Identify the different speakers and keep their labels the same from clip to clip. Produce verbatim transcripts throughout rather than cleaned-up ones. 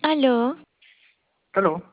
Speaker 1: Aló,
Speaker 2: Aló,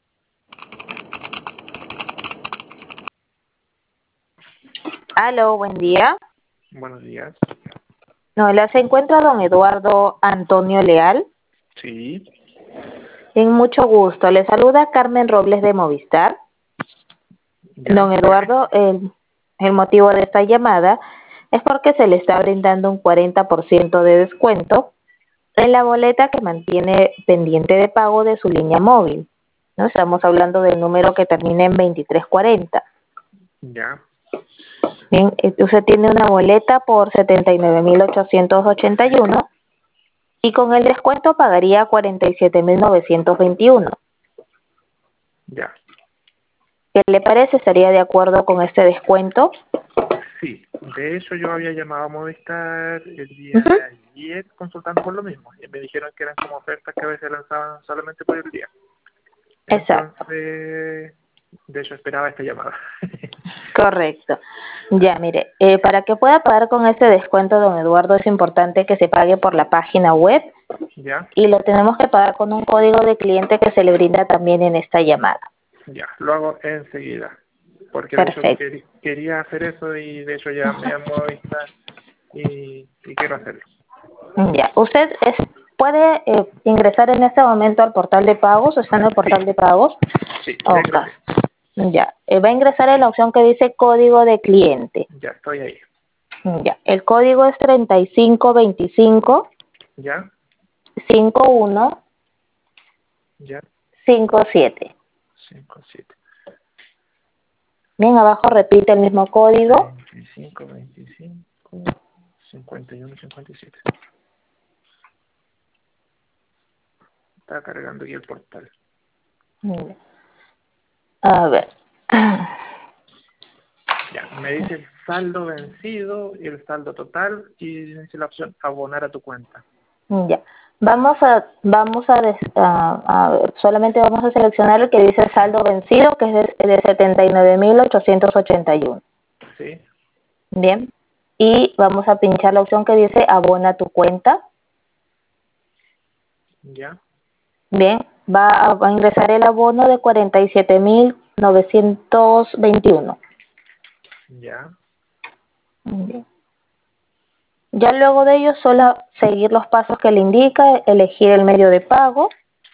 Speaker 3: Aló, buen día.
Speaker 2: buenos días.
Speaker 3: No, ¿la se encuentra don Eduardo Antonio Leal?
Speaker 2: Sí,
Speaker 3: En mucho gusto. Le saluda Carmen Robles de Movistar.
Speaker 2: ya,
Speaker 3: Don
Speaker 2: dígame.
Speaker 3: Eduardo, el, el motivo de esta llamada es porque se le está brindando un cuarenta por ciento de descuento en la boleta que mantiene pendiente de pago de su línea móvil. ¿No? Estamos hablando del número que termina en veintitrés cuarenta.
Speaker 2: Ya,
Speaker 3: Bien, eh, usted tiene una boleta por setenta y nueve mil ochocientos ochenta y uno y con el descuento pagaría cuarenta y siete mil novecientos veintiuno.
Speaker 2: ya.
Speaker 3: ¿Qué le parece? ¿Estaría de acuerdo con este descuento?
Speaker 2: Sí, de hecho yo había llamado a Movistar el día
Speaker 3: Ujú.
Speaker 2: de ayer consultando por lo mismo. Y me dijeron que eran como ofertas que a veces lanzaban solamente por el día.
Speaker 3: Exacto,
Speaker 2: Entonces, de hecho esperaba esta llamada.
Speaker 3: correcto. Ya, mire, eh, para que pueda pagar con este descuento, don Eduardo, es importante que se pague por la página web
Speaker 2: Ya,
Speaker 3: y lo tenemos que pagar con un código de cliente que se le brinda también en esta llamada.
Speaker 2: ya, lo hago enseguida. Porque de hecho
Speaker 3: Perfecto.
Speaker 2: queri- quería hacer eso y de hecho llamé a Movistar y, y quiero hacerlo.
Speaker 3: Ya, usted es, puede eh, ingresar en este momento al portal de pagos, está en el
Speaker 2: Sí,
Speaker 3: portal de pagos.
Speaker 2: sí, ya
Speaker 3: Ok.
Speaker 2: ingresé.
Speaker 3: Ya, eh, va a ingresar en la opción que dice código de cliente.
Speaker 2: Ya estoy ahí.
Speaker 3: Ya, el código es treinta y cinco veinticinco
Speaker 2: Ya,
Speaker 3: cincuenta y uno
Speaker 2: ya,
Speaker 3: cincuenta y siete.
Speaker 2: cinco siete.
Speaker 3: Bien, abajo repite el mismo código.
Speaker 2: veinticinco, veinticinco, cincuenta y uno, cincuenta y siete. Está cargando aquí el portal.
Speaker 3: A ver.
Speaker 2: Ya, me dice el saldo vencido y el saldo total y dice la opción abonar a tu cuenta.
Speaker 3: Ya. Vamos a, vamos a, des- a, a ver, solamente vamos a seleccionar el que dice saldo vencido, que es de, de setenta y nueve mil ochocientos ochenta y uno.
Speaker 2: ¿Sí?
Speaker 3: Bien. Y vamos a pinchar la opción que dice abona tu cuenta.
Speaker 2: Ya,
Speaker 3: Bien. Va a, va a ingresar el abono de cuarenta y siete mil novecientos veintiuno.
Speaker 2: ya,
Speaker 3: Bien. Ya luego de ello, solo seguir los pasos que le indica, elegir el medio de pago.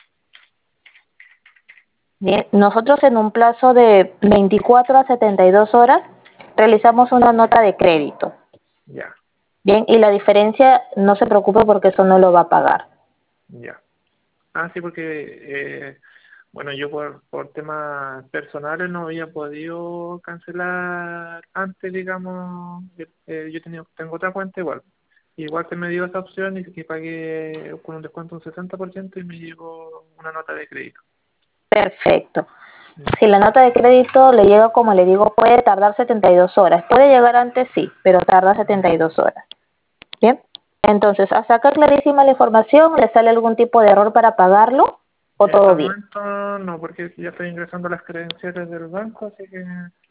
Speaker 3: Bien, nosotros en un plazo de veinticuatro a setenta y dos horas realizamos una nota de crédito.
Speaker 2: ya,
Speaker 3: Bien, y la diferencia no se preocupe porque eso no lo va a pagar.
Speaker 2: ya. Ah, sí, porque, eh, bueno, yo por, por temas personales no había podido cancelar antes, digamos, eh, yo tenía, tengo otra cuenta igual. Igual se me dio esa opción y, y pagué con un descuento un sesenta por ciento y me llegó una nota de crédito.
Speaker 3: Perfecto.
Speaker 2: Mm.
Speaker 3: Si la nota de crédito le llega, como le digo, puede tardar setenta y dos horas. Puede llegar antes, sí, pero tarda setenta y dos horas. Bien. Entonces, hasta acá clarísima la información. ¿Le sale algún tipo de error para pagarlo o
Speaker 2: En estos
Speaker 3: todo bien?
Speaker 2: momentos no, porque ya estoy ingresando las credenciales del banco, así que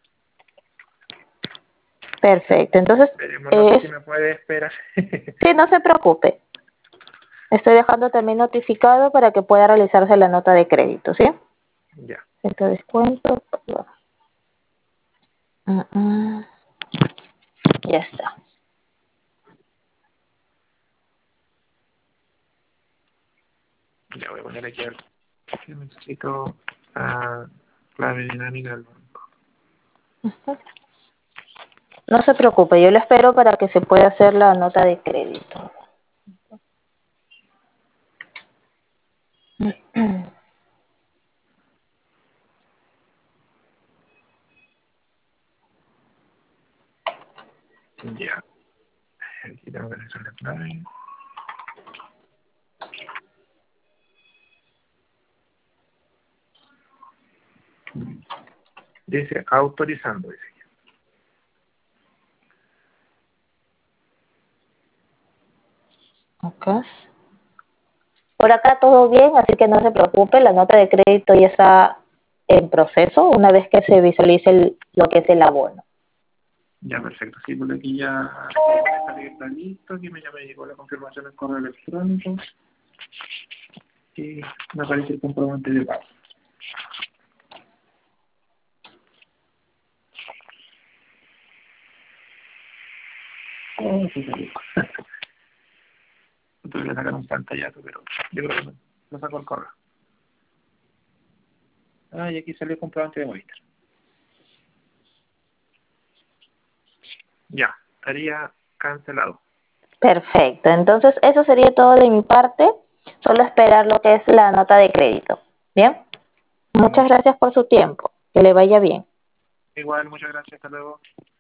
Speaker 3: Perfecto. Entonces,
Speaker 2: esperemos, no sé
Speaker 3: es,
Speaker 2: si me puede esperar.
Speaker 3: sí, no se preocupe. Estoy dejando también notificado para que pueda realizarse la nota de crédito, ¿sí?
Speaker 2: Ya,
Speaker 3: Este descuento. Mm, mm, ya está.
Speaker 2: ya voy a poner aquí algo. Que necesito ah, clave dinámica del banco.
Speaker 3: No se preocupe, yo lo espero para que se pueda hacer la nota de crédito.
Speaker 2: Ya, aquí tengo que hacer la clave. Dice autorizando, dice.
Speaker 3: Okay. Por acá todo bien, así que no se preocupe, la nota de crédito ya está en proceso una vez que se visualice el- lo que es el abono.
Speaker 2: Ya, perfecto. Sí, por aquí ya está, está listo. Aquí me, ya me llegó la confirmación en correo electrónico. aquí me aparece el comprobante de pago. Oh, se salió. Tuve que sacar un pantallazo, pero yo creo que no, lo saco el correo. Ah, y aquí salió el comprobante de Movistar. Ya, estaría cancelado.
Speaker 3: Perfecto. Entonces, eso sería todo de mi parte. Solo esperar lo que es la nota de crédito. Bien. Muchas
Speaker 2: Muchas,
Speaker 3: gracias por su tiempo. Que le vaya bien.
Speaker 2: igual, muchas gracias. Hasta luego.